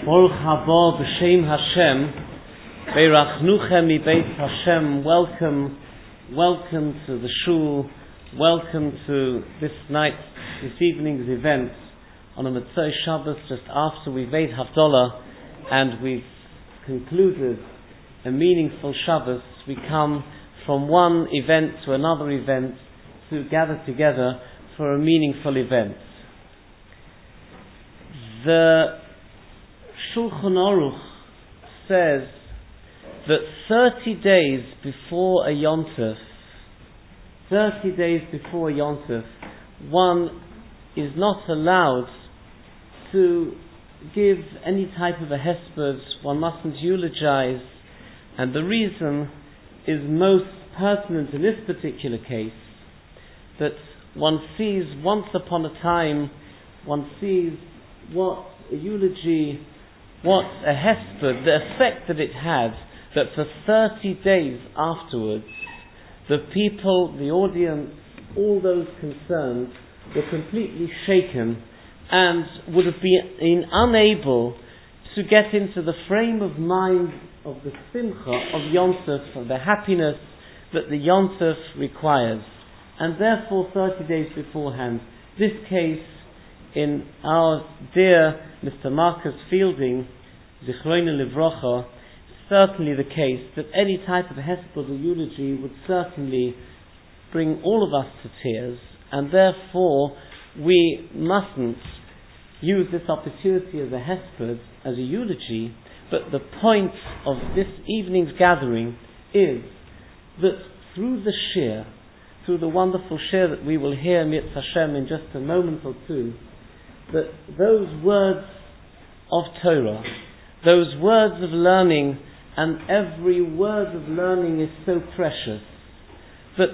Baruch haba b'shem Hashem, beirachnuchem mi beit Hashem. Welcome to the shul. Welcome to this evening's event on a Motzei Shabbos, just after we've made Havdalah and we've concluded a meaningful Shabbos. We come from one event to another event to gather together for a meaningful event. The Shulchan Aruch says that 30 days before a Yontif, one is not allowed to give any type of a hesped. One mustn't eulogize, and the reason is most pertinent in this particular case, that one sees once upon a time, one sees what a eulogy, what a hesped, the effect that it had, that for 30 days afterwards, the people, the audience, all those concerned were completely shaken and would have been unable to get into the frame of mind of the simcha of Yontif, of the happiness that the Yontif requires. And therefore 30 days beforehand, this case in our dear Mr. Marcus Fielding, Zichrono Livrocha, certainly the case that any type of hesped or eulogy would certainly bring all of us to tears, and therefore we mustn't use this opportunity as a hesped, as a eulogy. But the point of this evening's gathering is that through the shir, through the wonderful shir that we will hear Mitz Hashem in just a moment or two, that those words of Torah, those words of learning, and every word of learning is so precious, that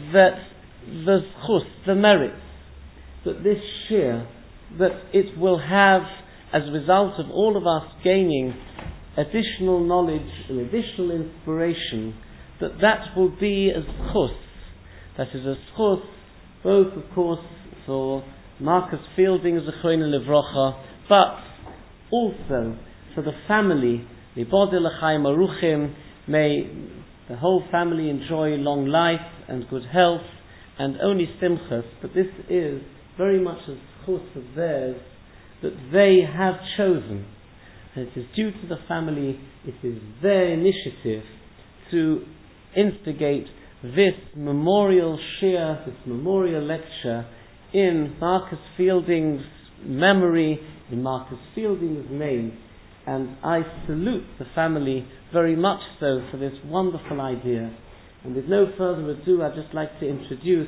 the zchus, the merits, that this shir, that it will have, as a result of all of us gaining additional knowledge and additional inspiration, that will be a zchus. That is a zchus, both of course for Marcus Fielding, Zichrono Livrocha, but also for the family. Libodei l'chaim aruchim, may the whole family enjoy long life and good health and only simchas. But this is very much a zchus of theirs that they have chosen, and it is due to the family, it is their initiative to instigate this memorial shir, this memorial lecture in Marcus Fielding's memory, in Marcus Fielding's name. And I salute the family very much so for this wonderful idea. And with no further ado, I'd just like to introduce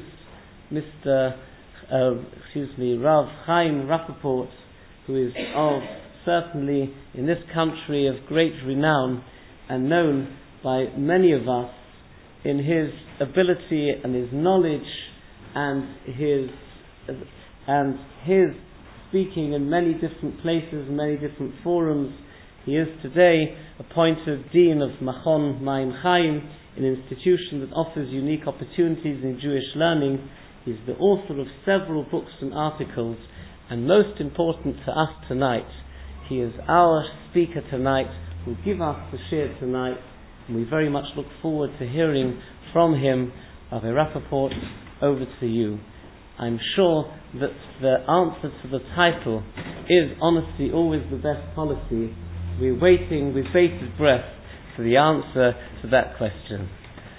Rav Chaim Rappaport, who is certainly in this country of great renown and known by many of us in his ability and his knowledge and his speaking in many different places, many different forums. He is today appointed Dean of Machon Maim Chaim, an institution that offers unique opportunities in Jewish learning. He's the author of several books and articles, and most important to us tonight, he is our speaker tonight, who will give us the shir tonight, and we very much look forward to hearing from him. Rabbi Rappaport, over to you. I'm sure that the answer to the title is honesty always the best policy. We're waiting with bated breath for the answer to that question.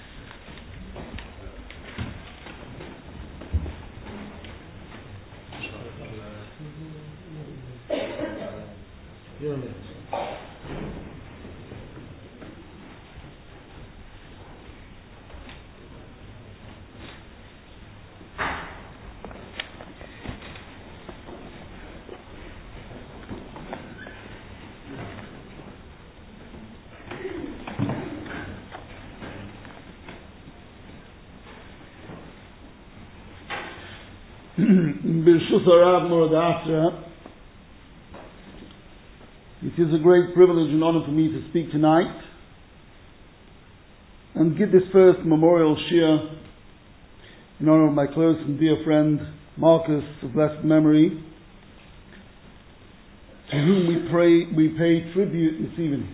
B'rshus Harav Morad Asra, it is a great privilege and honor for me to speak tonight and give this first memorial shir in honor of my close and dear friend Marcus of blessed memory, to whom we pay tribute this evening.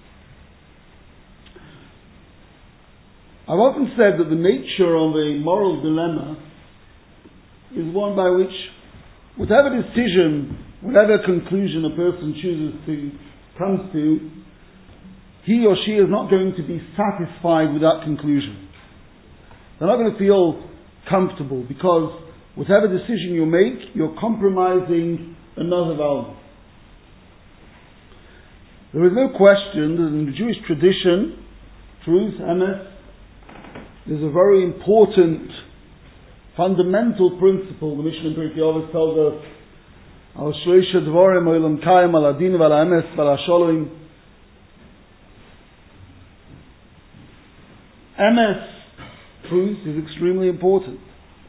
I've often said that the nature of a moral dilemma is one by which whatever decision, whatever conclusion a person comes to, he or she is not going to be satisfied with that conclusion. They're not going to feel comfortable, because whatever decision you make, you're compromising another value. There is no question that in the Jewish tradition, truth, emes, is a very important, fundamental principle. The Mishnah in Pirkei Avos tells us, Al shloisha dvarim olam kayim al adin v'al emes v'al hasholom. Emes, truth, is extremely important.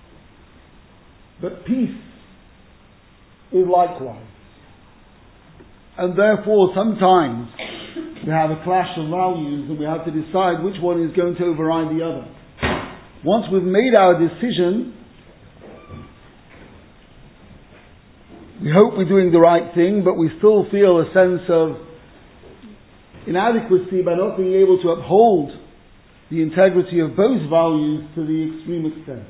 But peace is likewise. And therefore, sometimes we have a clash of values and we have to decide which one is going to override the other. Once we've made our decision, we hope we're doing the right thing, but we still feel a sense of inadequacy by not being able to uphold the integrity of both values to the extreme extent.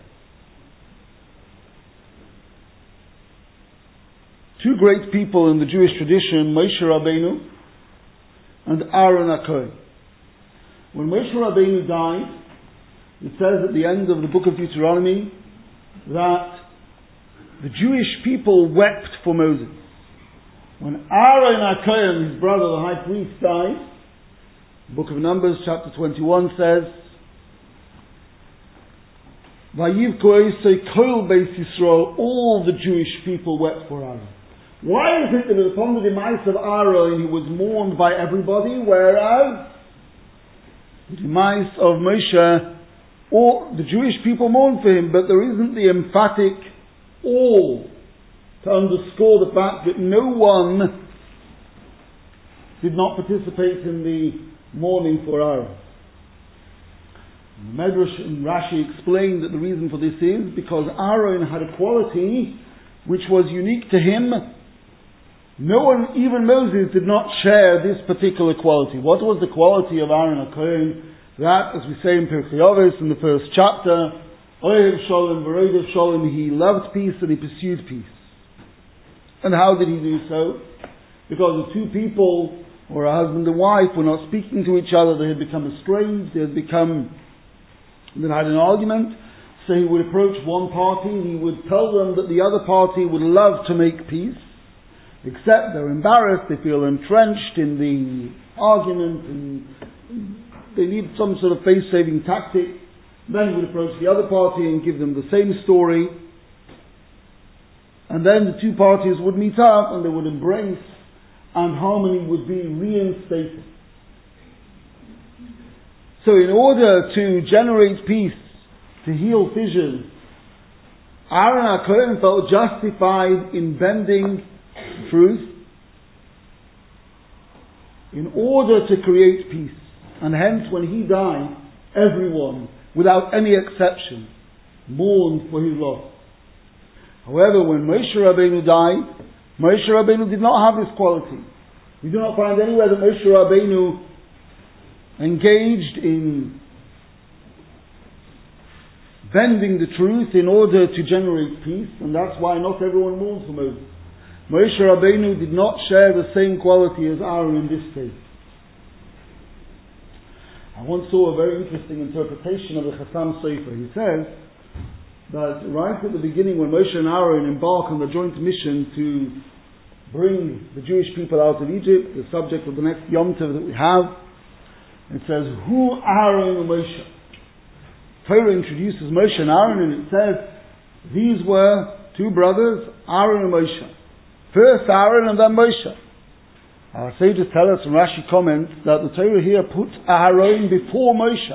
Two great people in the Jewish tradition, Moshe Rabbeinu and Aaron HaKohen. When Moshe Rabbeinu died, it says at the end of the book of Deuteronomy that the Jewish people wept for Moses. When Aaron HaKohen, his brother, the high priest, died, the book of Numbers, chapter 21 says, Vayivko Eisei Kol Beis Yisrael, all the Jewish people wept for Aaron. Why is it that upon the demise of Aaron he was mourned by everybody, whereas the demise of Moshe, or the Jewish people mourned for him, but there isn't the emphatic all to underscore the fact that no one did not participate in the mourning for Aaron. Medrash and Rashi explained that the reason for this is because Aaron had a quality which was unique to him. No one, even Moses, did not share this particular quality. What was the quality of Aaron HaKohen? That, as we say in Pirkei Avos in the first chapter, Ohev Shalom, V'rodev Shalom, he loved peace and he pursued peace. And how did he do so? Because the two people, or a husband and wife, were not speaking to each other, they had become estranged, they had had an argument. So he would approach one party and he would tell them that the other party would love to make peace, except they're embarrassed, they feel entrenched in the argument, and they need some sort of face-saving tactic. Then he would approach the other party and give them the same story. And then the two parties would meet up and they would embrace, and harmony would be reinstated. So in order to generate peace, to heal fissures, Aaron HaKohen felt justified in bending truth in order to create peace. And hence when he died, everyone, without any exception, mourned for his loss. However, when Moshe Rabbeinu died, Moshe Rabbeinu did not have this quality. We do not find anywhere that Moshe Rabbeinu engaged in bending the truth in order to generate peace, and that's why not everyone mourns for Moses. Moshe Rabbeinu did not share the same quality as Aaron in this case. I once saw a very interesting interpretation of the Chassam Sofer. He says that right at the beginning, when Moshe and Aaron embark on the joint mission to bring the Jewish people out of Egypt, the subject of the next Yom Tov that we have, it says, Hu Aaron and Moshe. Torah introduces Moshe and Aaron, and it says these were two brothers, Aaron and Moshe. First Aaron and then Moshe. Our sages tell us, and Rashi comments, that the Torah here puts Aaron before Moshe.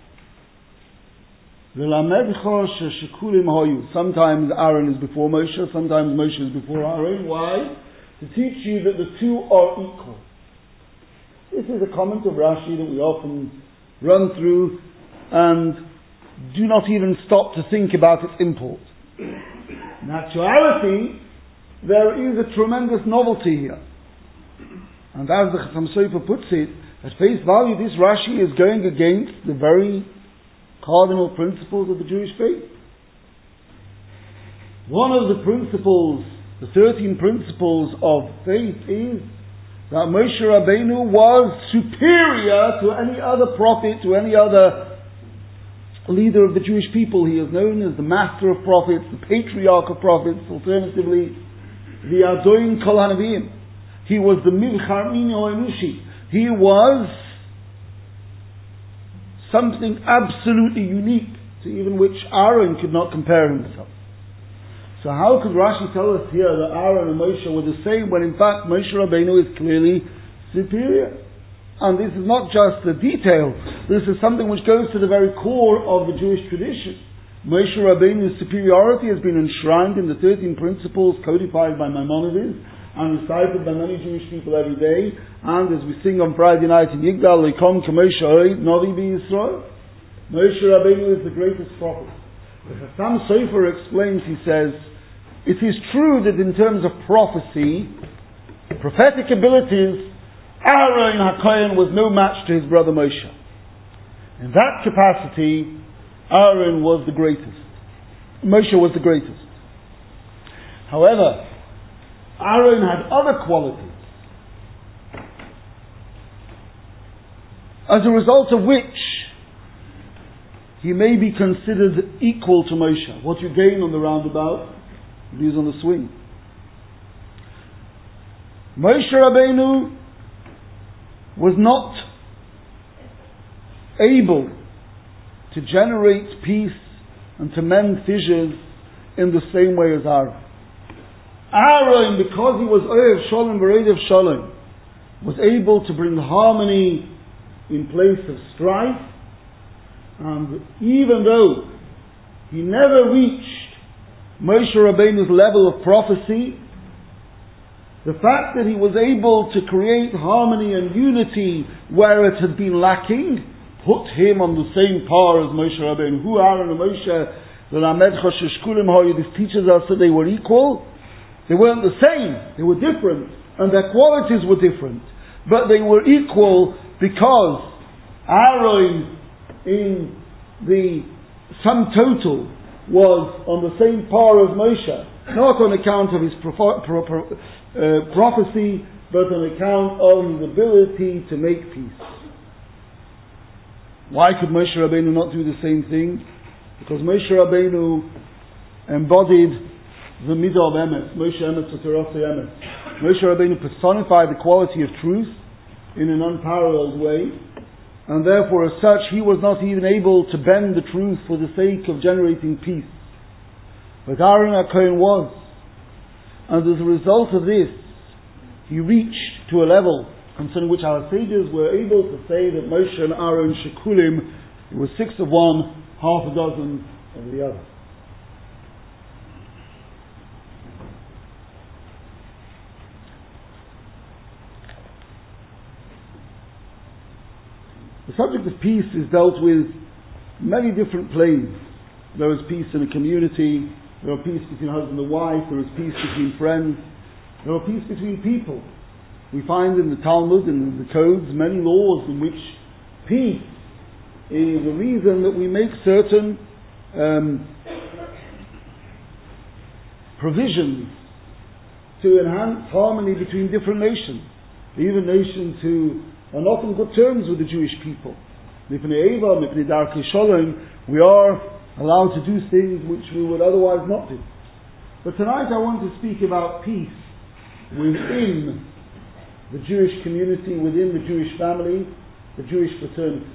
Sometimes Aaron is before Moshe, sometimes Moshe is before Aaron. Why? To teach you that the two are equal. This is a comment of Rashi that we often run through and do not even stop to think about its import. In actuality, there is a tremendous novelty here. And as the Chassam Sofer puts it, at face value, this Rashi is going against the very cardinal principles of the Jewish faith. One of the principles, the 13 principles of faith, is that Moshe Rabbeinu was superior to any other prophet, to any other leader of the Jewish people. He is known as the master of prophets, the patriarch of prophets, alternatively, the Adoin Kol HaNeviim. He was the Mivchar Mino Enushi. He was something absolutely unique, to even which Aaron could not compare himself. So how could Rashi tell us here that Aaron and Moshe were the same, when in fact Moshe Rabbeinu is clearly superior? And this is not just a detail, this is something which goes to the very core of the Jewish tradition. Moshe Rabbeinu's superiority has been enshrined in the 13 principles codified by Maimonides and recited by many Jewish people every day. And as we sing on Friday night in Yigdal, Leikom K'Moshe Oid, Novi B'Yisrael, Moshe Rabbeinu is the greatest prophet. The Chassam Sofer explains, he says, it is true that in terms of prophecy, prophetic abilities, Aaron HaKohen was no match to his brother Moshe. In that capacity, Aaron was the greatest. Moshe was the greatest. However, Aaron had other qualities, as a result of which he may be considered equal to Moshe. What you gain on the roundabout, you lose on the swing. Moshe Rabbeinu was not able to generate peace and to mend fissures in the same way as Aaron. Aaron, because he was Oyev Shalom V'Reidev Shalom, was able to bring harmony in place of strife, and even though he never reached Moshe Rabbeinu's level of prophecy, the fact that he was able to create harmony and unity where it had been lacking put him on the same par as Moshe Rabbeinu. Who Aaron and Moshe, this teaches us that they were equal. They weren't the same, they were different, and their qualities were different. But they were equal because Aaron, in the sum total, was on the same par as Moshe, not on account of his prophecy, but on account of his ability to make peace. Why could Moshe Rabbeinu not do the same thing? Because Moshe Rabbeinu embodied the midah of emes, Moshe emes v'torasei emes. Moshe Rabbeinu personified the quality of truth in an unparalleled way, and therefore as such he was not even able to bend the truth for the sake of generating peace. But Aaron HaKohen was. And as a result of this, he reached to a level concerning which our sages were able to say that Moshe and Aaron shekulim, it was 6 of one, half a dozen of the other. The subject of peace is dealt with many different planes. There is peace in a community, there are peace between husband and wife, there is peace between friends, there are peace between people. We find in the Talmud and in the codes many laws in which peace is the reason that we make certain provisions to enhance harmony between different nations. Even nations who are not on good terms with the Jewish people. Mipnei Eva, Mipnei Darkei Shalom, we are allowed to do things which we would otherwise not do. But tonight I want to speak about peace within the Jewish community, within the Jewish family, the Jewish fraternity.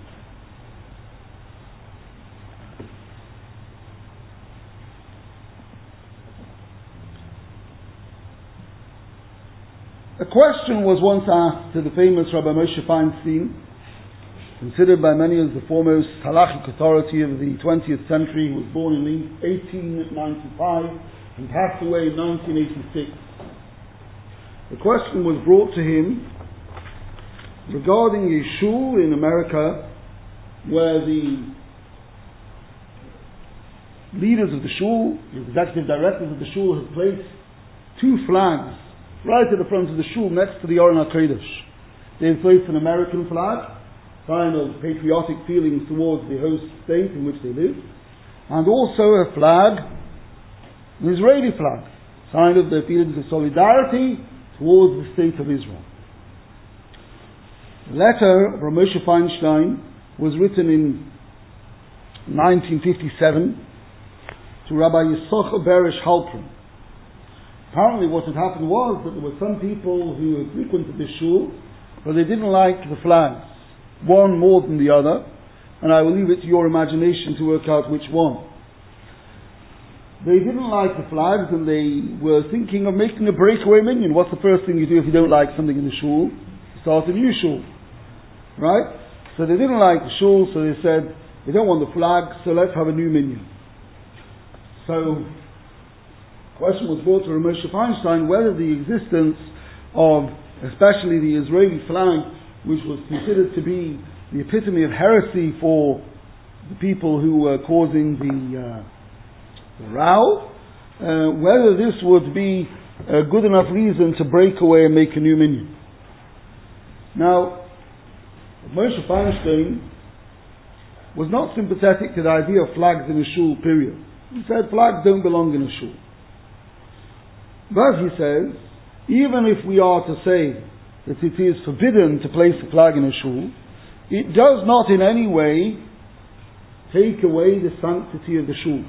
A question was once asked to the famous Rabbi Moshe Feinstein, considered by many as the foremost halachic authority of the 20th century. He was born in 1895 and passed away in 1986. The question was brought to him regarding a shul in America where the leaders of the shul, the executive directors of the shul, had placed 2 flags right at the front of the shul, next to the Aron HaKodesh, there's both an American flag, sign of patriotic feelings towards the host state in which they live, and also a flag, an Israeli flag, sign of their feelings of solidarity towards the state of Israel. The letter of Moshe Feinstein was written in 1957 to Rabbi Yisachar Berish Halpern. Apparently what had happened was that there were some people who had frequented the shul, but they didn't like the flags, one more than the other, and I will leave it to your imagination to work out which one. They didn't like the flags, and they were thinking of making a breakaway minyan. What's the first thing you do if you don't like something in the shul? Start a new shul. Right? So they didn't like the shul, so they said, we don't want the flag, so let's have a new minyan. So, the question was brought to Rav Moshe Feinstein whether the existence of, especially the Israeli flag, which was considered to be the epitome of heresy for the people who were causing the row, whether this would be a good enough reason to break away and make a new minyan. Now, Moshe Feinstein was not sympathetic to the idea of flags in a shul, period. He said flags don't belong in a shul. But he says, even if we are to say that it is forbidden to place a flag in a shul, it does not in any way take away the sanctity of the shul.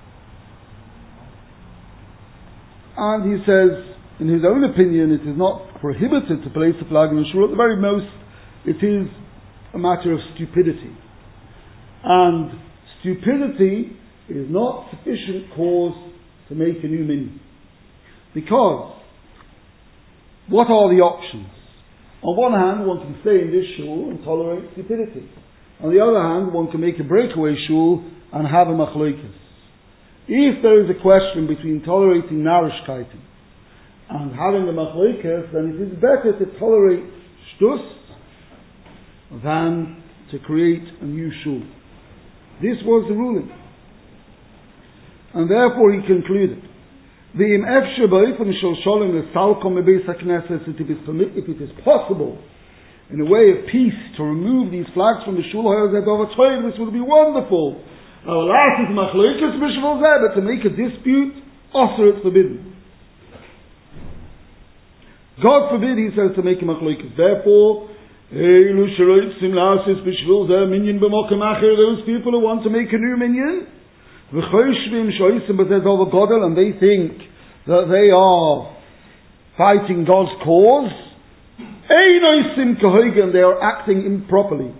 And he says, in his own opinion, it is not prohibited to place a flag in a shul. At the very most, it is a matter of stupidity. And stupidity is not sufficient cause to make a new minyan. Because, what are the options? On one hand, one can stay in this shul and tolerate stupidity. On the other hand, one can make a breakaway shul and have a machlokas. If there is a question between tolerating narishkeiten and having a machlokas, then it is better to tolerate shtus than to create a new shul. This was the ruling. And therefore he concluded, if it is possible, in a way of peace, to remove these flags from the shul, this would be wonderful. But to make a dispute, also it's forbidden. God forbid, he says, to make a machlokas. Therefore, those people who want to make a new minyan, and they think that they are fighting God's cause, and they are acting improperly.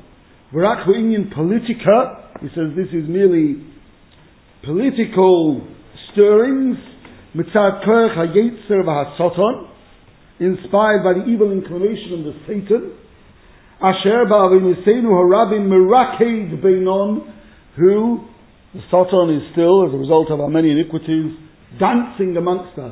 He says this is merely political stirrings, inspired by the evil inclination of the Satan, who the Satan is still, as a result of our many iniquities, dancing amongst us.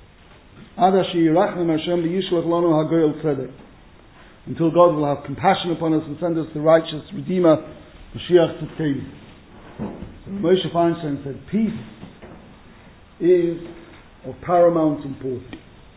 Until God will have compassion upon us and send us the righteous Redeemer, Mashiach Tzidkenu. So Moshe Feinstein said, peace is of paramount importance.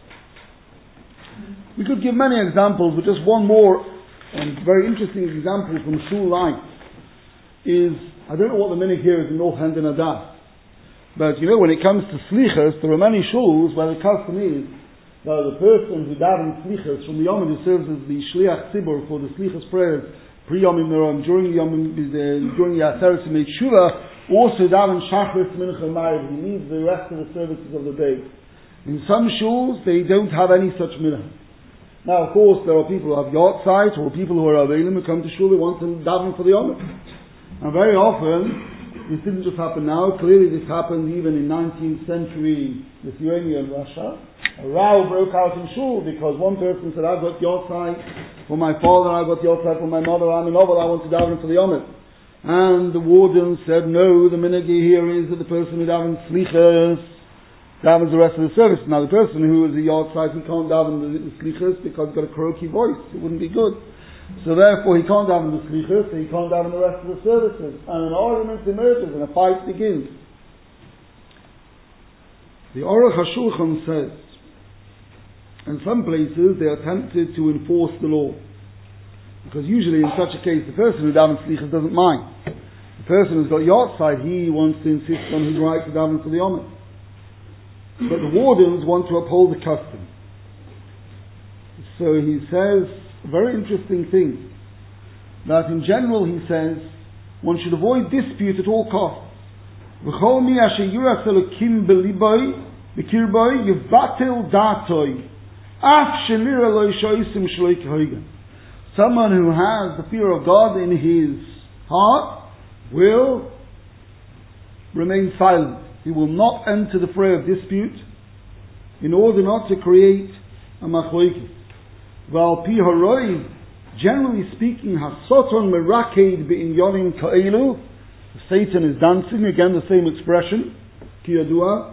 We could give many examples, but just one more and very interesting example from shul life is, I don't know what the minhag here is in North Hand and Adas, but you know, when it comes to slichas, there are many shuls where the custom is that the person who davens slichas from the Yom, who serves as the shliach tzibur for the slichas prayers pre-Yomim Nerom, during the Aseret Yemei Tshuva, also davens shachris mincha ma'ariv. He needs the rest of the services of the day. In some shuls, they don't have any such minhag. Now, of course, there are people who have yahrzeit, or people who are aveilim who come to shul, they want to daven for the Yom. And very often, this didn't just happen now, clearly this happened even in 19th century Lithuania and Russia. A row broke out in shul because one person said, I've got yahrzeit for my father, I've got yahrzeit for my mother, I'm a novel, I want to daven for the Yom. And the warden said, no, the minhag here is that the person who davens slichas davens the rest of the service. Now the person who is a yahrzeit, he can't daven the slichas because he's got a croaky voice, it wouldn't be good. So therefore he can't daven the slichas, so he can't daven the rest of the services. And an argument emerges and a fight begins. The Aruch HaShulchan says In some places they are tempted to enforce the law. Because usually in such a case the person who davens slichas doesn't mind. The person who's got yahrzeit, he wants to insist on his right to daven for the Omer. But the wardens want to uphold the custom. So he says a very interesting thing. That in general, he says, one should avoid dispute at all costs. V'chol mi asher yuras elokim beliboy b'kirboy yivbatel datoy af shenira lo shoisim shloi kehoigen. Someone who has the fear of God in his heart will remain silent. He will not enter the fray of dispute in order not to create a machloikis. V'al pi haroi, generally speaking, hasoton meraked be'inyonim ka'elu. Satan is dancing, again the same expression, ki yadua.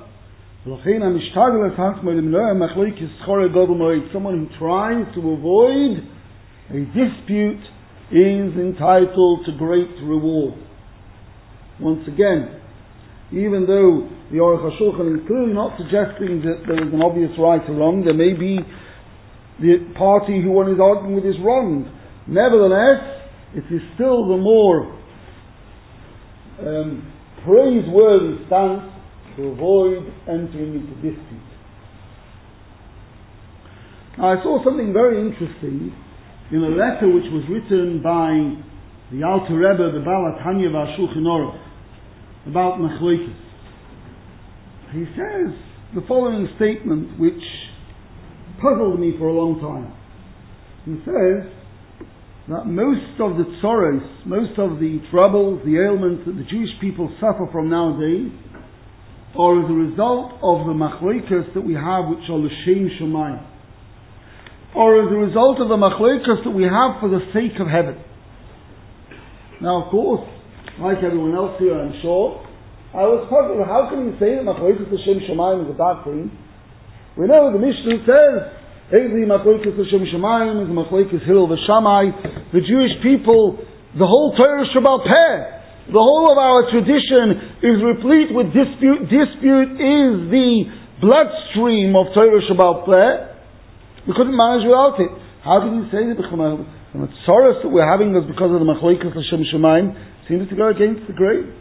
Someone who tries to avoid a dispute is entitled to great reward. Once again, even though the Aruch HaShulchan is clearly not suggesting that there is an obvious right or wrong, there may be the party who one is arguing with is wrong. Nevertheless, it is still the more praiseworthy stance to avoid entering into dispute. Now, I saw something very interesting in a letter which was written by the Alter Rebbe, the Baal HaTanya VaShulchan Aruch, about Machloikis. He says the following statement which puzzled me for a long time. He says that most of the tzoros, most of the troubles, the ailments that the Jewish people suffer from nowadays are as a result of the machloikas that we have, which are l'shem shamayim, or as a result of the machloikas that we have for the sake of heaven. Now, of course, like everyone else here, I'm sure, I was puzzled. How can you say that machloikas l'shem shamayim is a bad thing? We know the Mishnah says, Eili machloikas l'shem shamayim is machloikas Hillel v'Shamai. The Jewish people, the whole Torah Shabbat Peh, the whole of our tradition is replete with dispute. Dispute is the bloodstream of Torah Shabbat Peh. We couldn't manage without it. How can you say that the tzoros that we're having is because of the machloikas l'shem shamayim? Seems to go against the grain.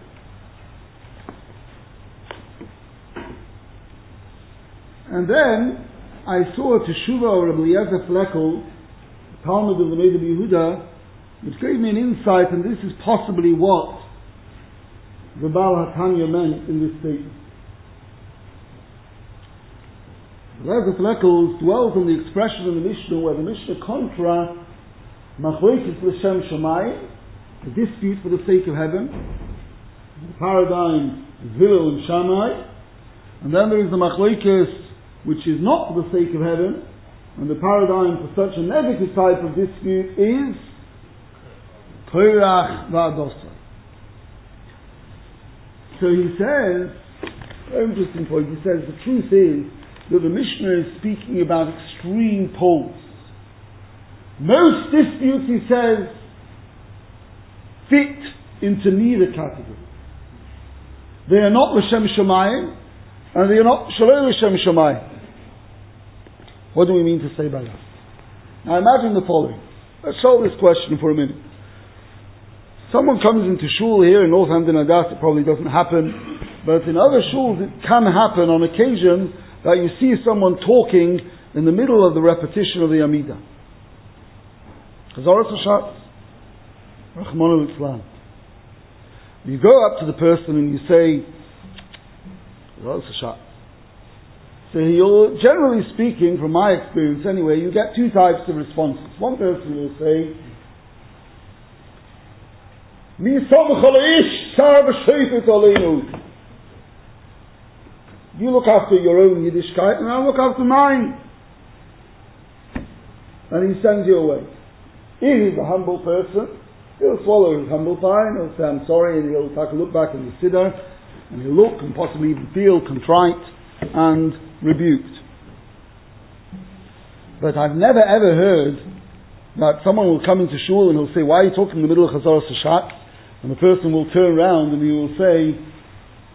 And then I saw a teshuvah of Rabbi Eliezer Fleckel, Talmud of the Meid of Yehuda, which gave me an insight, and this is possibly what the Baal HaTanya meant in this statement. Rabbi Fleckel dwells on the expression in the Mishnah where the Mishnah contra machloikis l'shem shamayim, a dispute for the sake of heaven, the paradigm Hillel and Shammai, and then there is the machloikis which is not for the sake of heaven, and the paradigm for such a negative type of dispute is Korach v'Adosa. So he says, very interesting point, he says the truth is that the Mishnah is speaking about extreme poles. Most disputes, he says, fit into neither category. They are not l'shem shamayim, and they are not shalom l'shem shamayim. What do we mean to say by that? Now imagine the following. Let's solve this question for a minute. Someone comes into shul here in Northampton Adas, it probably doesn't happen, but in other shuls it can happen on occasion that you see someone talking in the middle of the repetition of the Amidah. Chazaras Hashatz, Rachmana litzlan. You go up to the person and you say, Chazaras Hashatz. So you'll, generally speaking, from my experience anyway, you get two types of responses. One person will say, Mi samach aleish, sar b'sheifet aleinu. You look after your own Yiddishkeit and I'll look after mine. And he sends you away. If he's a humble person, he'll swallow his humble pie and he'll say, I'm sorry, and he'll take a look back in the siddur, and he'll look and possibly even feel contrite and rebuked. But I've never ever heard that someone will come into shul and he'll say, why are you talking in the middle of Chazaras Hashatz? And the person will turn around and he will say,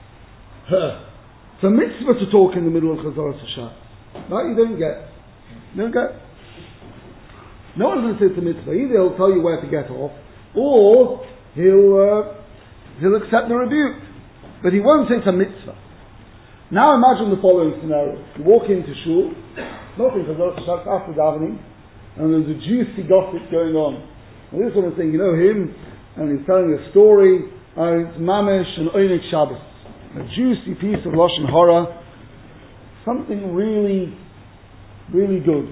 it's a mitzvah to talk in the middle of Chazaras Hashatz. That you don't get. They'll get. No one's going to say it's a mitzvah. Either he'll tell you where to get off, or he'll accept the rebuke. But he won't say it's a mitzvah. Now imagine the following scenario. You walk into shul, nothing because after davening, and there's a juicy gossip going on. And this one is saying, you know him, and he's telling a story, and it's Mamesh and Oinik Shabbos. A juicy piece of Lashon Hara, something really, really good.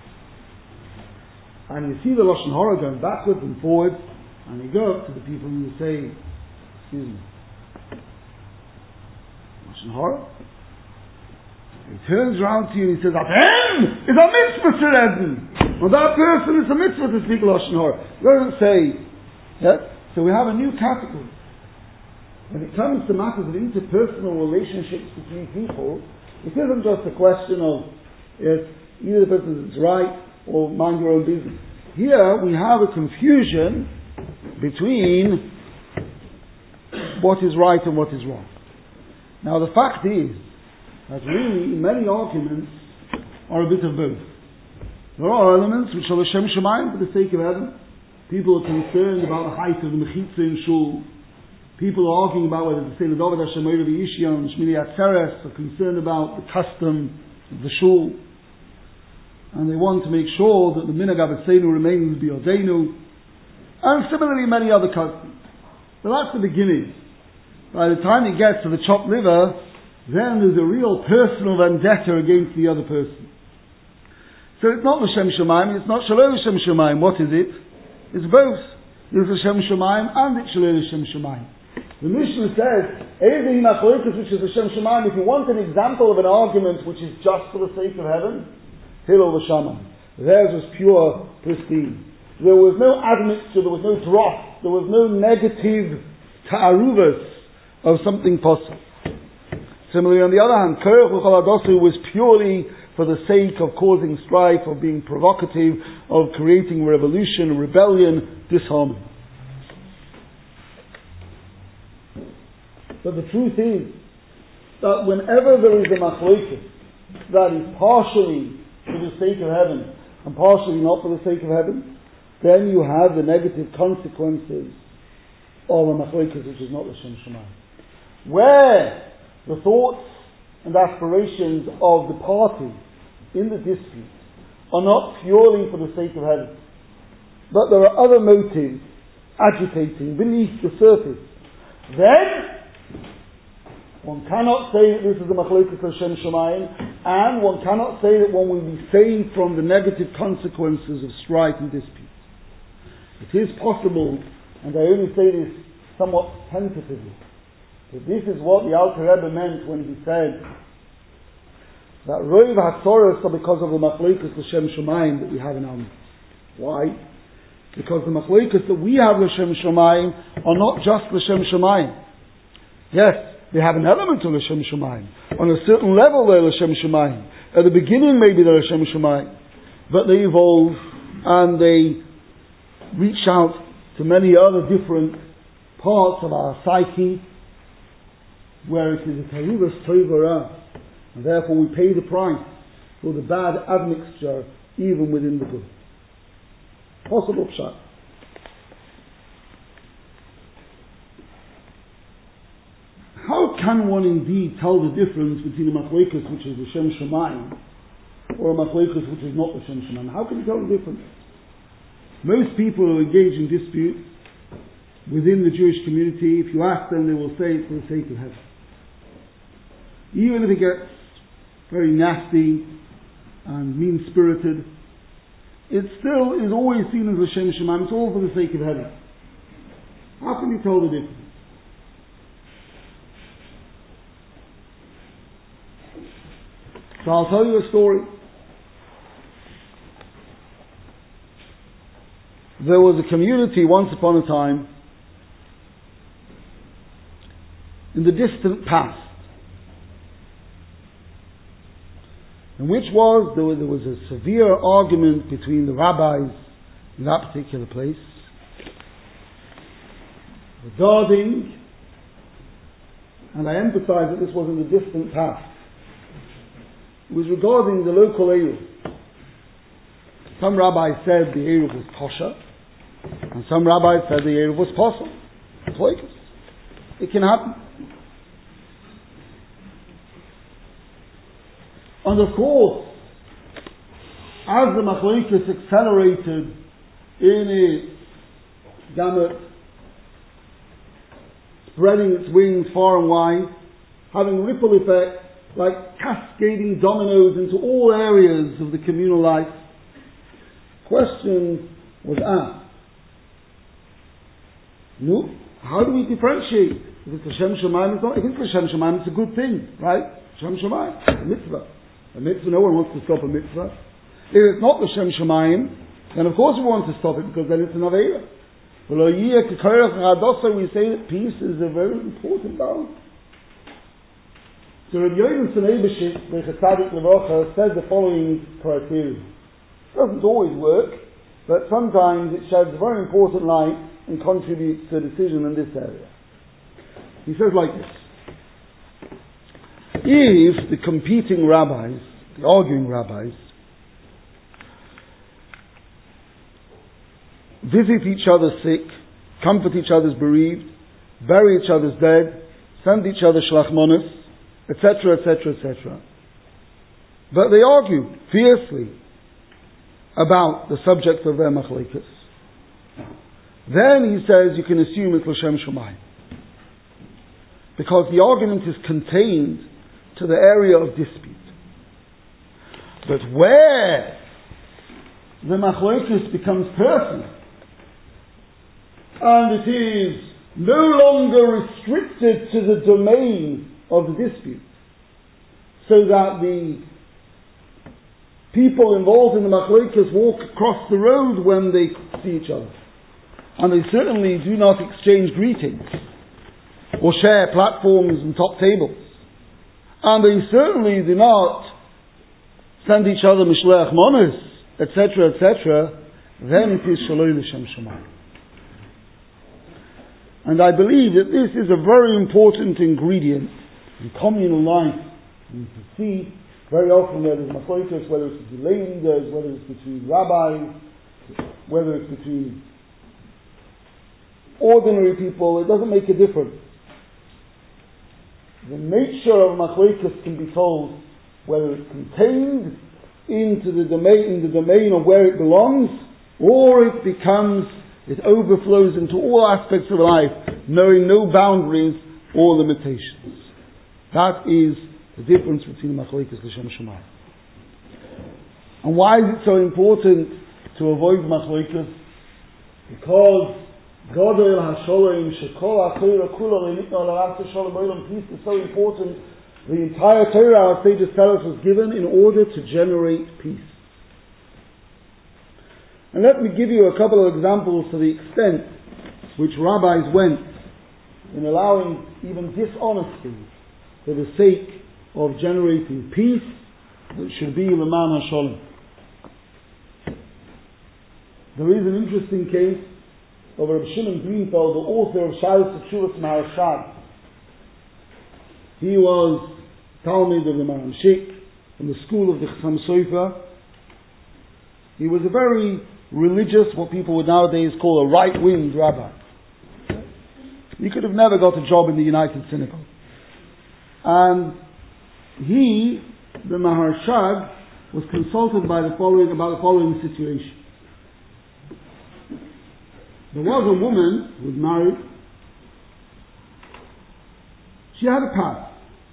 And you see the Lashon Hara going backwards and forwards, and you go up to the people and you say, excuse me, Lashon Hara? He turns around to you and he says, Atem is a mitzvah to reden. Well, that person is a mitzvah to speak Lashon Hara. He doesn't say, yeah? So we have a new category. When it comes to matters of interpersonal relationships between people, it isn't just a question of, yes, either the person is right or mind your own business. Here we have a confusion between what is right and what is wrong. Now the fact is that really many arguments are a bit of both. There are elements which are l'shem shamayim for the sake of heaven. People are concerned about the height of the mechitza in shul. People are arguing about whether to say the David Hashem Oyer v'Yishya and Shmini Atzeres, are concerned about the custom of the shul. And they want to make sure that the Minhag Avosseinu remains b'yodeinu. And similarly many other customs. So that's the beginning. By the time it gets to the chopped liver, then there's a real personal vendetta against the other person. So it's not l'shem shamayim, it's not shalom l'shem shamayim. What is it? It's both. There's l'shem shamayim and it's shalom l'shem shamayim. The Mishnah says, Ezehi machlokas, which is l'shem shamayim. If you want an example of an argument which is just for the sake of heaven, Hillel v'Shamayim. Theirs was pure, pristine. There was no admixture, there was no dross, there was no negative ta'aruvas of something possible. Similarly, on the other hand, Korach L'chol Hadosu was purely for the sake of causing strife, of being provocative, of creating revolution, rebellion, disharmony. But the truth is that whenever there is a machlokes that is partially for the sake of heaven and partially not for the sake of heaven, then you have the negative consequences of a machlokes which is not l'shem shamayim. Where the thoughts and aspirations of the party in the dispute are not purely for the sake of heaven, but there are other motives agitating beneath the surface, then one cannot say that this is a machlokes l'shem shamayim, and one cannot say that one will be saved from the negative consequences of strife and dispute. It is possible, and I only say this somewhat tentatively, that this is what the Alter Rebbe meant when he said that Rov HaTzoros are because of the machlokes l'shem shamayim that we have in our midst. Why? Because the machlokes that we have l'shem shamayim are not just l'shem shamayim. Yes, they have an element of l'shem shamayim. On a certain level they're l'shem shamayim. At the beginning maybe they're l'shem shamayim. But they evolve and they reach out to many other different parts of our psyche, where it is a taruvas tovara, and therefore we pay the price for the bad admixture even within the good. Possible pshat. How can one indeed tell the difference between a machlokes which is l'shem shamayim or a machlokes which is not l'shem shamayim? How can you tell the difference? Most people who engage in disputes within the Jewish community, if you ask them, they will say it's for the sake of heaven. Even if it gets very nasty and mean-spirited, it still is always seen as l'shem shamayim. It's all for the sake of heaven. How can you tell the difference? So I'll tell you a story. There was a community once upon a time in the distant past, in which there was a severe argument between the rabbis in that particular place regarding, and I emphasize that this was in the distant past, it was regarding the local Eruv. Some rabbis said the Eruv was kosher, and some rabbis said the Eruv was possible. It can happen. And of course, as the machlokes accelerated in its gamut, spreading its wings far and wide, having ripple effects like cascading dominoes into all areas of the communal life, question was asked. No, how do we differentiate? If it's Hashem Shemaim, it's not. If it's Hashem Shemaim, it's a good thing, right? Hashem Shemaim, a mitzvah. A mitzvah, no one wants to stop a mitzvah. If it's not the Hashem Shemaim, then of course we want to stop it, because then it's an Aveira. We say that peace is a very important balance. So Rabbi Yochanan Sanebeshik, the Chassadik Levacha, says the following criteria. It doesn't always work, but sometimes it sheds a very important light and contributes to a decision in this area. He says like this: if the competing rabbis, the arguing rabbis, visit each other's sick, comfort each other's bereaved, bury each other's dead, send each other shlachmonos, etc., etc., etc. But they argue fiercely about the subject of their machlekes. Then he says you can assume it's l'shem shamayim, because the argument is contained to the area of dispute. But where the machlekes becomes personal, and it is no longer restricted to the domain of the dispute, so that the people involved in the machlokes walk across the road when they see each other, and they certainly do not exchange greetings or share platforms and top tables, and they certainly do not send each other mishleach monos, etc., etc. Then it is shaloi l'shem shamayim. And I believe that this is a very important ingredient in communal life. You can see very often where there's machlokes, whether it's between lay leaders, whether it's between rabbis, whether it's between ordinary people, it doesn't make a difference. The nature of machlokes can be told whether it's contained into the domain of where it belongs, or it overflows into all aspects of life, knowing no boundaries or limitations. That is the difference between machlokes l'shem shamayim. And why is it so important to avoid machlokes? Because Godel HaSholem Shekol HaTorah Kula Le'nitna L'Av Shalom Olam, peace is so important. The entire Torah, our sages tell us, was given in order to generate peace. And let me give you a couple of examples to the extent which rabbis went in allowing even dishonesty for the sake of generating peace that should be L'man HaSholem. There is an interesting case of Rabbi Shimon Greenfeld, the author of Shalos Teshuvos Maharshad. He was Talmid of the Maram Shik from the school of the Chassam Sofer. He was a very religious, what people would nowadays call a right-winged rabbi. He could have never got a job in the United Synagogue. And he, the Maharshad, was consulted about the following situation. There was a woman who was married. She had a past.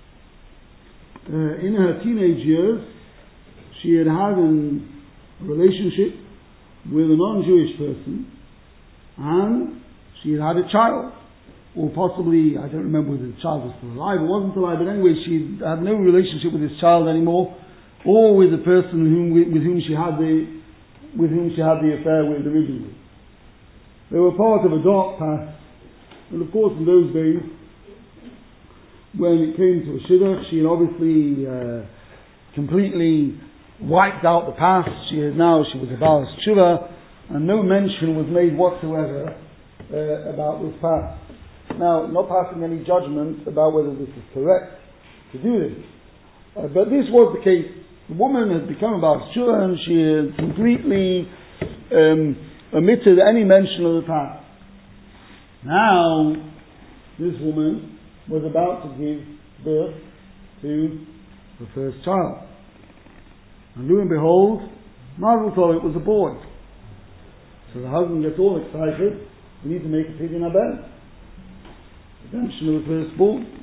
In her teenage years, she had a relationship with a non-Jewish person, and she had a child, or possibly, I don't remember whether the child was still alive or wasn't alive, but anyway, she had no relationship with this child anymore, or with the person with whom she had the affair with originally. They were part of a dark past, and of course in those days, when it came to a shidduch, she had obviously completely wiped out the past. She was a Baal Tshuva, and no mention was made whatsoever about this past. Now, not passing any judgment about whether this is correct to do this, but this was the case The woman had become a Bas Shua and she had completely omitted any mention of the past. Now, this woman was about to give birth to the first child. And lo and behold, Mazel Tov, it was a boy. So the husband gets all excited. We need to make a pidyon haben. Redemption of the firstborn.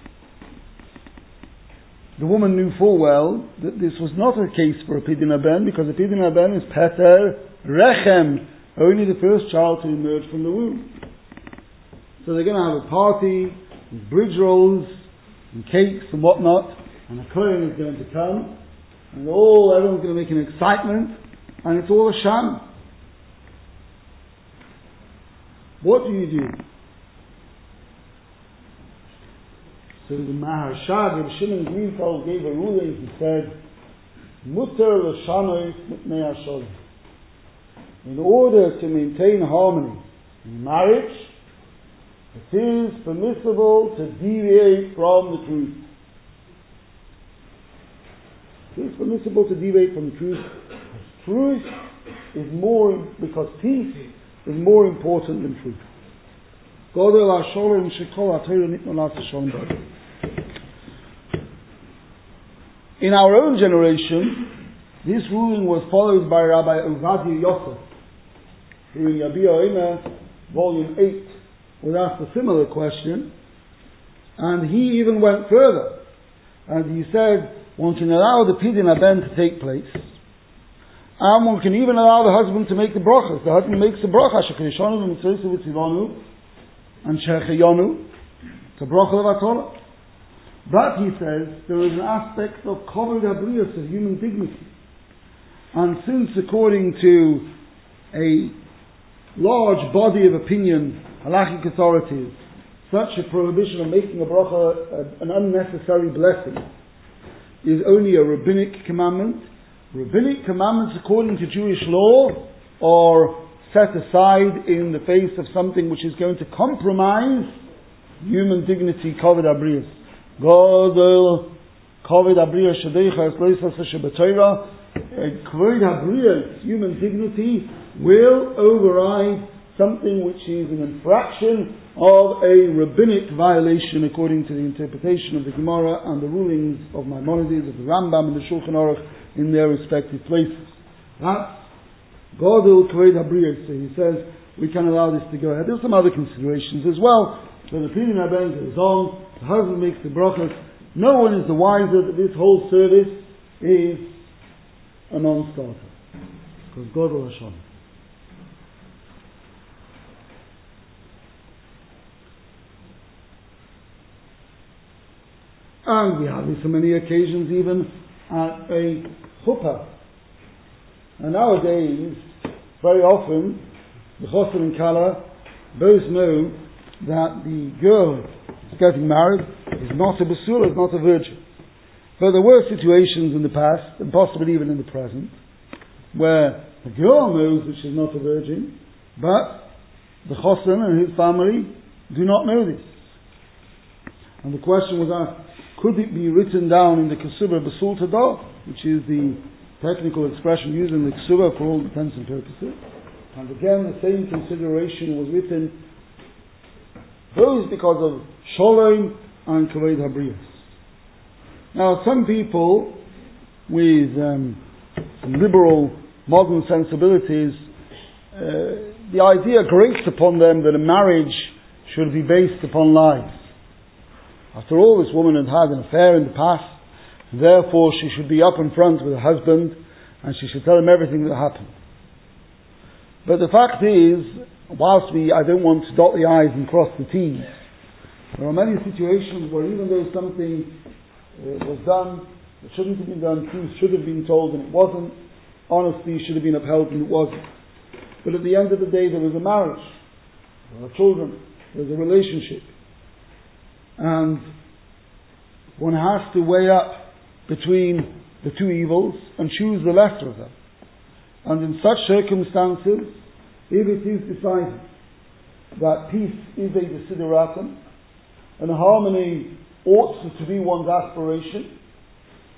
The woman knew full well that this was not a case for a pidyon haben, because a pidyon haben is Peter Rechem, only the first child to emerge from the womb. So they're going to have a party, with bridge rolls, and cakes and whatnot, and a kohen is going to come, and everyone's going to make an excitement, and it's all a sham. What do you do? So the Maharshal, Reb Shimon Greenfeld, gave a ruling. He said, Mutter l'shanoi mitnei hasholem. In order to maintain harmony in marriage, it is permissible to deviate from the truth. It is permissible to deviate from the truth. Truth is more, because peace is more important than truth. Godel HaSholem Shekol HaTorah Nitnu L'Aseh Sholem B'Adam. In our own generation, this ruling was followed by Rabbi Ovadia Yosef, who in Yabia Omer, volume 8, was asked a similar question, and he even went further, and he said one can allow the pidyon haben to take place, and one can even allow the husband to make the brachas. The husband makes the bracha, Shekirishonu v'mitzvah v'tzivonu, and Shechayonu, the bracha of Torah. But he says there is an aspect of kavod habriyos, of human dignity, and since according to a large body of opinion, halachic authorities, such a prohibition of making a bracha an unnecessary blessing is only a rabbinic commandment. Rabbinic commandments, according to Jewish law, are set aside in the face of something which is going to compromise human dignity, kavod habriyos. Godel kavod habriyos shadeicha es loisas shebatoira. Kavod habriyos, human dignity, will override something which is an infraction of a rabbinic violation according to the interpretation of the Gemara and the rulings of Maimonides, of the Rambam and the Shulchan Aruch in their respective places. That's Godel kavod habriyos. So he says we can allow this to go ahead. There's some other considerations as well. So the pidyon haben goes on, the husband makes the brachas. No one is the wiser that this whole service is a non-starter. Because Godel Hashem. And we have this on many occasions, even at a chuppah. And nowadays, very often, the chosr and kala both know that the girl who's getting married is not a basula, is not a virgin. But there were situations in the past, and possibly even in the present, where the girl knows that she's not a virgin, but the chosr and his family do not know this. And the question was asked, could it be written down in the Kesubah Basul Tadah, which is the technical expression used in the Kesubah for all intents and purposes? And again, the same consideration was written both because of Sholem and Kavod habriyos. Now, some people with some liberal modern sensibilities, the idea grates upon them that a marriage should be based upon lies. After all, this woman had had an affair in the past, therefore she should be up in front with her husband and she should tell him everything that happened. But the fact is, whilst I don't want to dot the I's and cross the T's, there are many situations where even though something was done that shouldn't have been done, truth should have been told and it wasn't, honesty should have been upheld and it wasn't. But at the end of the day, there was a marriage, there are children, there's a relationship. And one has to weigh up between the two evils and choose the lesser of them. And in such circumstances, if it is decided that peace is a desideratum and harmony ought to be one's aspiration,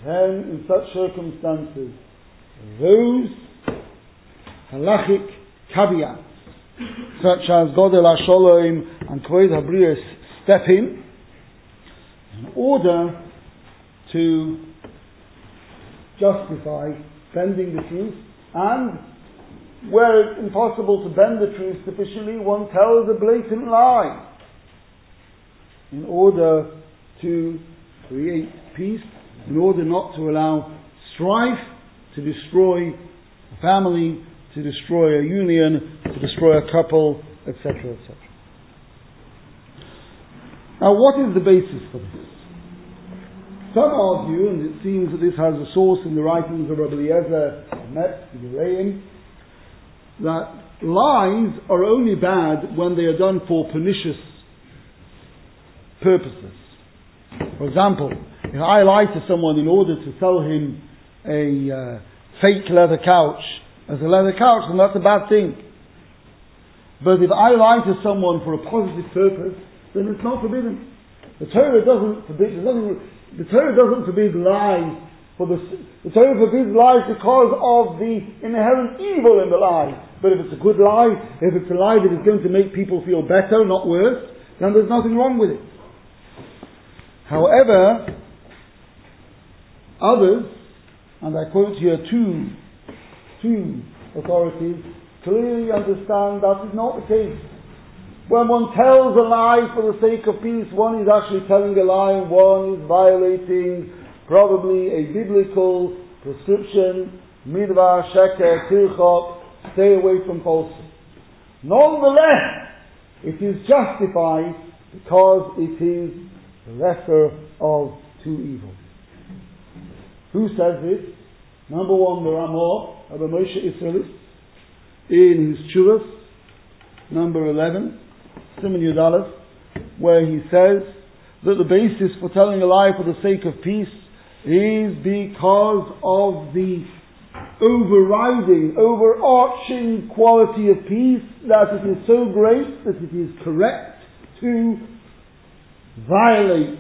then in such circumstances, those halachic caveats, such as Godel HaSholom and Kvod HaBrios, step in order to justify bending the truth, and where it's impossible to bend the truth sufficiently, one tells a blatant lie in order to create peace, in order not to allow strife to destroy a family, to destroy a union, to destroy a couple, etc., etc. Now, what is the basis for this? Some argue, and it seems that this has a source in the writings of Rabbi Eliezer Metz, the Yereim, that lies are only bad when they are done for pernicious purposes. For example, if I lie to someone in order to sell him a fake leather couch as a leather couch, then that's a bad thing. But if I lie to someone for a positive purpose, then it's not forbidden. The Torah doesn't forbid. The Torah doesn't forbid lies. The Torah forbids lies because of the inherent evil in the lie. But if it's a good lie, if it's a lie that is going to make people feel better, not worse, then there's nothing wrong with it. However, others, and I quote here two authorities, clearly understand that is not the case. When one tells a lie for the sake of peace, one is actually telling a lie, and one is violating probably a biblical prescription, midvar, sheker, tirchok, stay away from falsehood. Nonetheless, it is justified because it is the lesser of two evils. Who says this? Number one, the Ramah, Rabbi Moshe Isserles, in his Tshuvos, number 11, Siman Yud Aleph, where he says that the basis for telling a lie for the sake of peace is because of the overarching quality of peace, that it is so great that it is correct to violate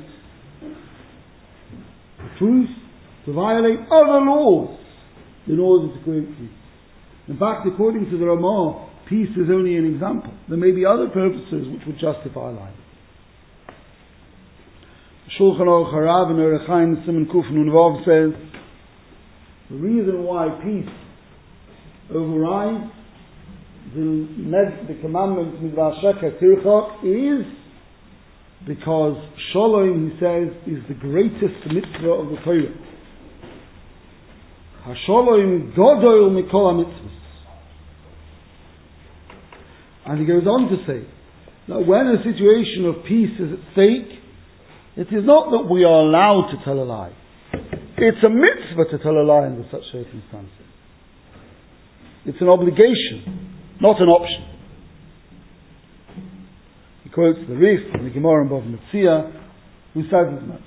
the truth, to violate other laws in order to create peace. In fact, according to the Ramah, peace is only an example. There may be other purposes which would justify lying. Shulchan Aruch Harav and Orach Chaim Siman Kuf Nun Vav says the reason why peace overrides the commandment Midvar Sheker Tirchok is because Shalom, he says, is the greatest mitzvah of the Torah. HaShalom Godol Mikol HaMitzvahs. And he goes on to say that when a situation of peace is at stake, it is not that we are allowed to tell a lie. It's a mitzvah to tell a lie under such circumstances. It's an obligation, not an option. He quotes the Rif from the Gemara in Bava Metzia, who says as much.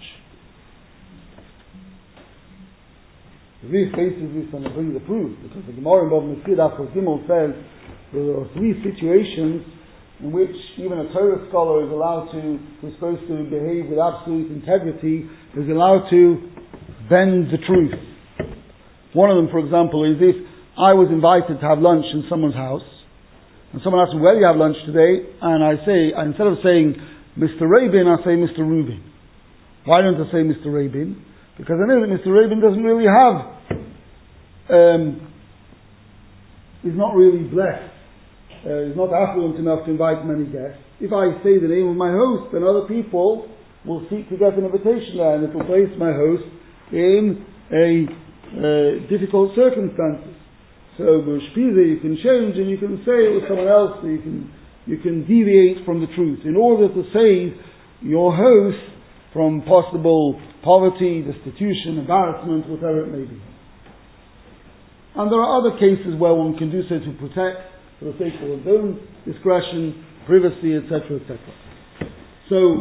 The Rif bases this on the bring the proof, because the Gemara in Bava Metzia, Daf Gimel, says there are three situations in which even a Torah scholar is allowed to, who's supposed to behave with absolute integrity, is allowed to bend the truth. One of them, for example, is if I was invited to have lunch in someone's house, and someone asks me, where do you have lunch today? And I say, instead of saying Mr. Rabin, I say Mr. Rubin. Why don't I say Mr. Rabin? Because I know that Mr. Rabin doesn't really have, he's not really blessed. He's not affluent enough to invite many guests. If I say the name of my host, then other people will seek to get an invitation there, and it will place my host in a difficult circumstances. So, Bushpiza, you can change and you can say it was someone else, so you can deviate from the truth in order to save your host from possible poverty, destitution, embarrassment, whatever it may be. And there are other cases where one can do so to protect, for the sake of one's own discretion, privacy, etc., etc. So,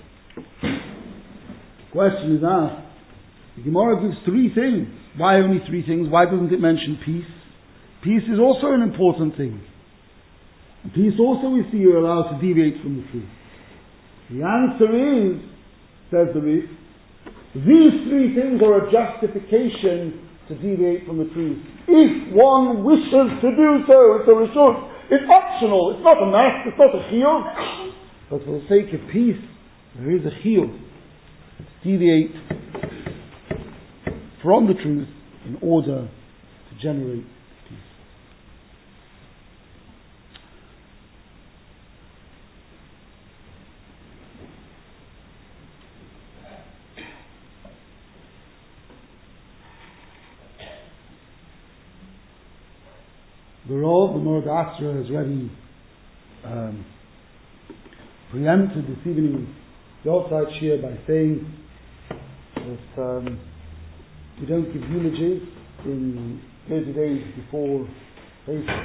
the question is asked, the Gemara gives three things. Why only three things? Why doesn't it mention peace? Peace is also an important thing. And peace also, we see, you're allowed to deviate from the truth. The answer is, says the Rif, These three things are a justification to deviate from the truth. If one wishes to do so, it's a reshut. It's optional. It's not a must. It's not a chiyuv. But for the sake of peace, there is a chiyuv to deviate from the truth in order to generate peace. The Rav, the Morad Asra, has already preempted this evening's Yortzeit Shir by saying that we don't give eulogies in 30 days before Pesach.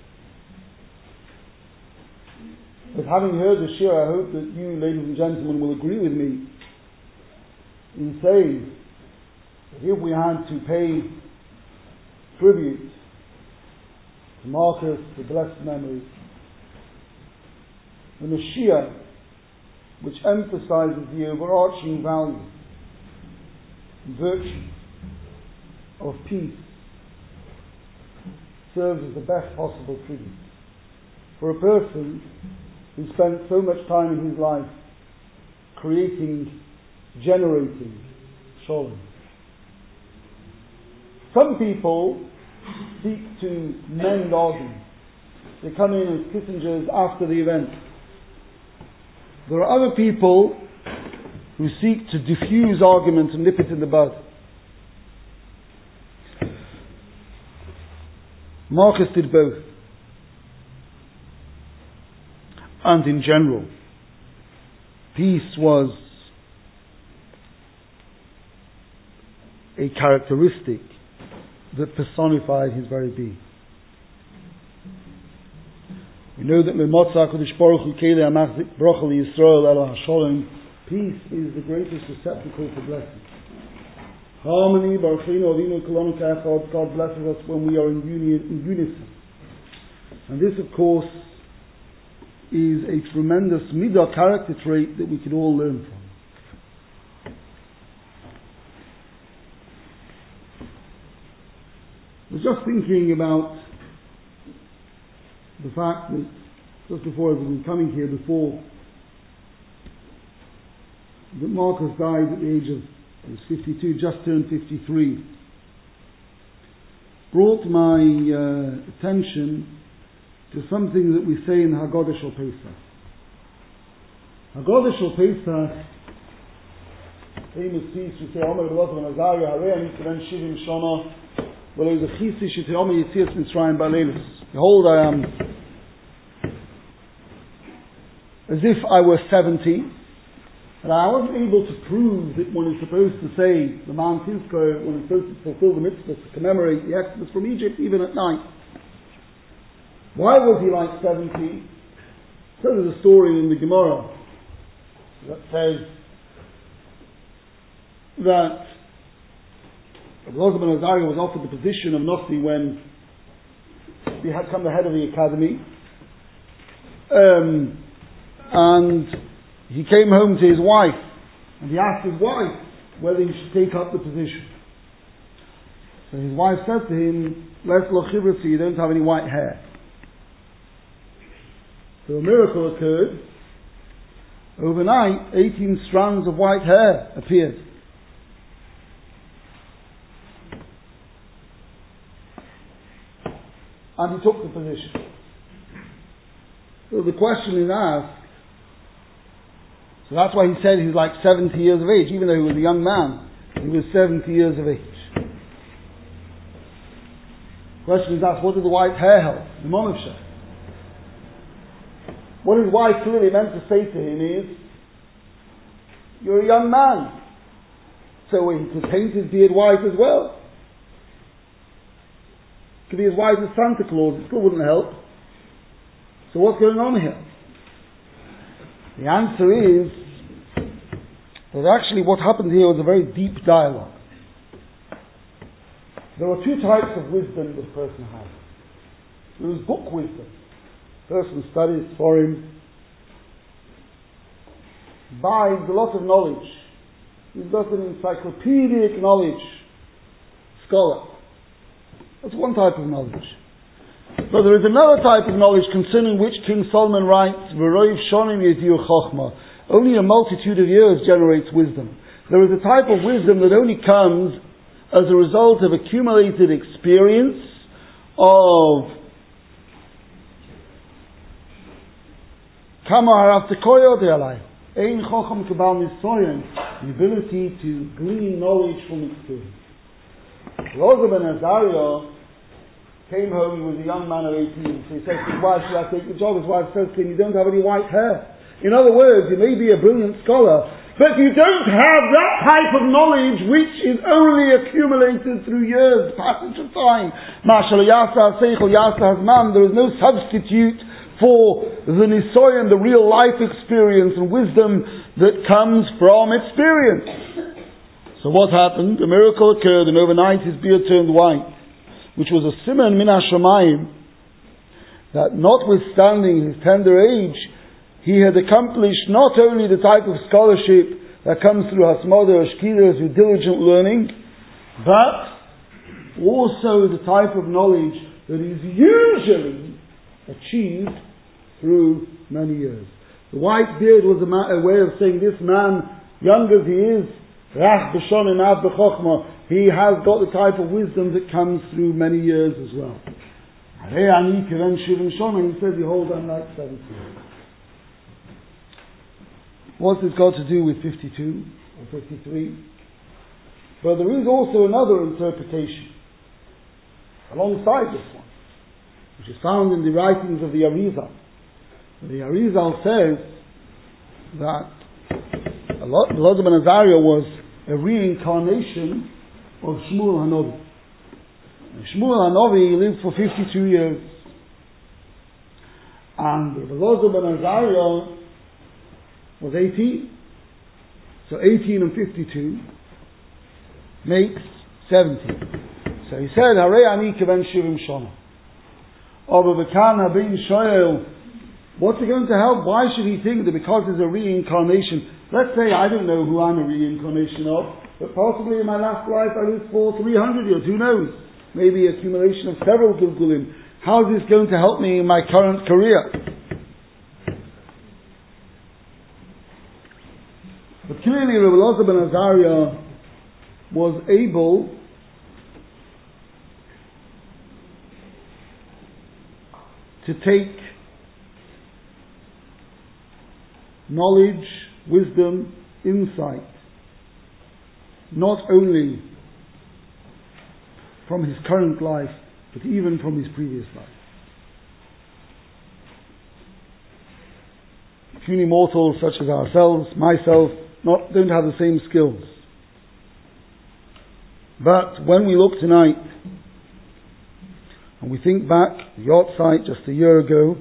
But having heard the Shir, I hope that you, ladies and gentlemen, will agree with me in saying that if we had to pay tribute to Marcus, the blessed memory, the Mashiach, which emphasizes the overarching value and virtue of peace, serves as the best possible tribute for a person who spent so much time in his life creating, generating shalom. Some people seek to mend arguments. They come in as Kissingers after the event. There are other people who seek to diffuse arguments and nip it in the bud. Marcus did both. And in general, peace was a characteristic that personified his very being. We know that Lemotza HaKadosh Baruch Hu Kelei HaMachzik Bracha LiYisrael Elo HaSholem, peace is the greatest receptacle for blessing. Harmony, Baruchinu Avinu Kolonu Ka'echad, God blesses us when we are in unison. And this, of course, is a tremendous midah character trait that we can all learn from. I was just thinking about the fact that just before I was coming here before, that Marcus died at the age of 52, just turned 53, brought my attention to something that we say in Haggadah Shel Pesach. Haggadah Shel Pesach, famous piece, we say, Omer B'Lot Ben Azariah, Harei Ani Keren Shivim Shana, well, there was a chisi shete Omer Yitzias Mitzrayim Ba'Leilis. Behold, I am as if I were 70, and I wasn't able to prove that one is supposed to say the Mount Tizkor, one is supposed to fulfill the mitzvah to commemorate the exodus from Egypt even at night. Why was he like 70? So there's a story in the Gemara that says that Elazar ben Azariah was offered the position of Nasi when he had come the head of the academy, and he came home to his wife, and he asked his wife whether he should take up the position. So his wife said to him, "Les lo chivritzi, you don't have any white hair." So a miracle occurred. Overnight, 18 strands of white hair appeared. And he took the position. So the question is asked, so that's why he said he's like 70 years of age, even though he was a young man, he was 70 years of age. The question is asked, what did the white hair help? The Monivshah. What his wife clearly meant to say to him is, you're a young man, so he could paint his beard white as well. Could be as white as Santa Claus, it still wouldn't help. So what's going on here? The answer is that actually what happened here was a very deep dialogue. There are two types of wisdom this person has. There is book wisdom. The person studies for him, buys a lot of knowledge, He's got an encyclopedic knowledge. Scholar. That's one type of knowledge. But there is another type of knowledge concerning which King Solomon writes, V'roiv shonim yediu chochma. Only a multitude of years generates wisdom. There is a type of wisdom that only comes as a result of accumulated experience of Kama haraftekoyo de'alai. Ein chocham kebal nisoyen. The ability to glean knowledge from experience. Elazar ben Azariah came home, he was a young man of 18, so he said to his wife, should I take the job? His wife says to him, you don't have any white hair. In other words, you may be a brilliant scholar, but you don't have that type of knowledge which is only accumulated through years, passage of time. Mashal yasa seichel yasa hazman. There is no substitute for the nisoyan, the real life experience and wisdom that comes from experience. So what happened? A miracle occurred, and overnight his beard turned white, which was a siman min hashamayim, that notwithstanding his tender age, he had accomplished not only the type of scholarship that comes through hasmoda or shkira, through diligent learning, but also the type of knowledge that is usually achieved through many years. The white beard was a way of saying this man, young as he is, rach b'shonim av b'chochma, he has got the type of wisdom that comes through many years as well. He says, behold, I'm like 70. What's this got to do with 52 or 53? But there is also another interpretation alongside this one, which is found in the writings of the Arizal. The Arizal says that Elazar ben Azariah was a reincarnation of Shmuel Hanavi. Shmuel Hanavi lived for 52 years, and Elazar ben Azariah was 18. So 18 and 52 makes 70. So he said, Harei ani keven shivim shana. Aba v'kana bin shoyel. What's it going to help? Why should he think that because there's a reincarnation? Let's say I don't know who I'm a reincarnation of, but possibly in my last life I lived for 300 years. Who knows? Maybe accumulation of several Gilgulim. How is this going to help me in my current career? But clearly Rabbi Elazar ben Azariah was able to take knowledge, wisdom, insight, not only from his current life, but even from his previous life. Puny mortals such as ourselves, myself, don't have the same skills. But when we look tonight, and we think back, the Yortzeit just a year ago,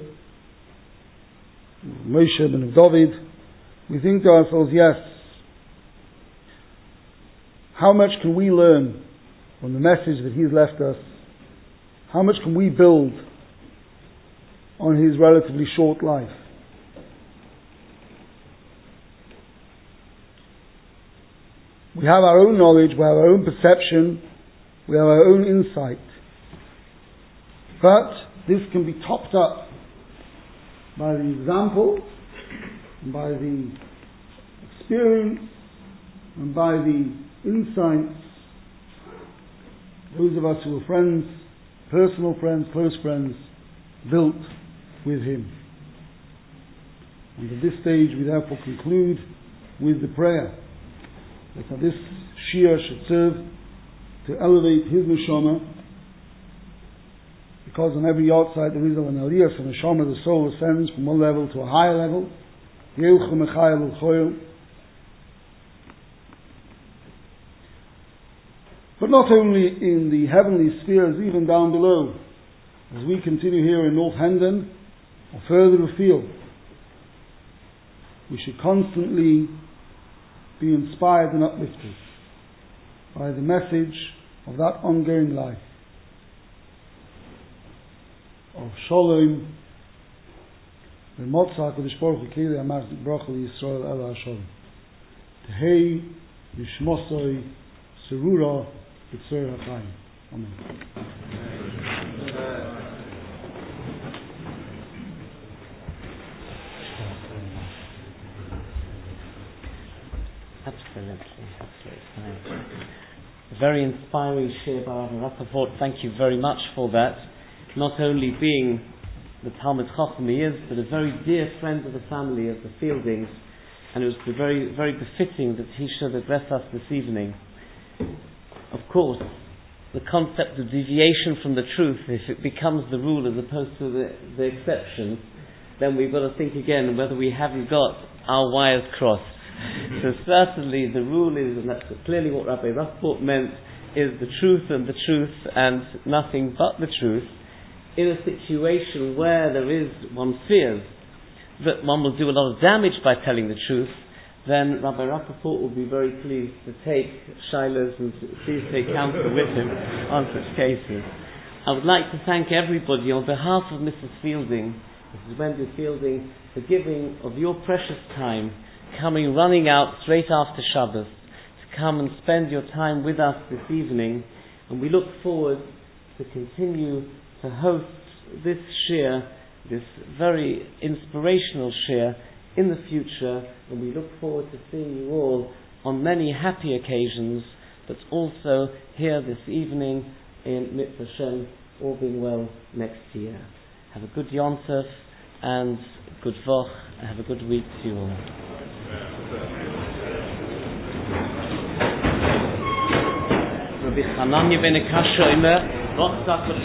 Moshe ben David, we think to ourselves, yes, how much can we learn from the message that he's left us? How much can we build on his relatively short life? We have our own knowledge, we have our own perception, we have our own insight. But this can be topped up by the example, and by the experience, and by the insights. Those of us who are friends, personal friends, close friends, built with him. And at this stage we therefore conclude with the prayer that this Shia should serve to elevate his neshama, because on every Yortzeit there is an aliyah from neshama, the soul ascends from one level to a higher level. But not only in the heavenly spheres, even down below, as we continue here in North Hendon or further afield, we should constantly be inspired and uplifted by the message of that ongoing life of Shalom, V'motzah HaKadosh Baruch Hu Kili Amar Baruch Hu Yisrael El HaShalom. Tehei Yishmosoi Serura B'Tzor HaChaim. Amen. Absolutely. A very inspiring share by Rabbi Rappaport. Thank you very much for that. Not only being the Talmud Chacham he is, but a very dear friend of the family of the Fieldings, and it was very, very befitting that he should address us this evening. Of course, the concept of deviation from the truth, if it becomes the rule as opposed to the exception, then we've got to think again whether we haven't got our wires crossed. So certainly the rule is, and that's clearly what Rabbi Rappaport meant, is the truth and nothing but the truth. In a situation where one fears that one will do a lot of damage by telling the truth, then Rabbi Rappaport will be very pleased to take shilas and please take counsel with him on such cases. I would like to thank everybody on behalf of Mrs. Fielding, Mrs. Wendy Fielding, for giving of your precious time, running out straight after Shabbos, to come and spend your time with us this evening, and we look forward to continue to host this shir, this very inspirational shir, in the future, and we look forward to seeing you all on many happy occasions, but also here this evening in Mitzvah Shem, all being well next year. Have a good Yontef and good Voch, and have a good week to you all. Rabbi Chananya ben Akasha